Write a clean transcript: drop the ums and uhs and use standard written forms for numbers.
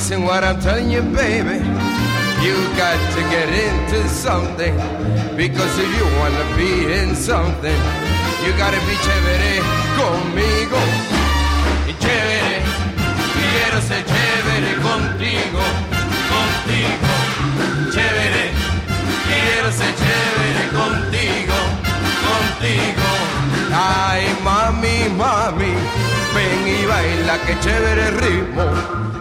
listen what I'm telling you, baby. You got to get into something, because if you wanna be in something, you gotta be chévere conmigo. Y chévere, quiero ser chévere contigo, contigo. Chévere, quiero ser chévere contigo, contigo. Ay, mami, mami, ven y baila, que chévere ritmo.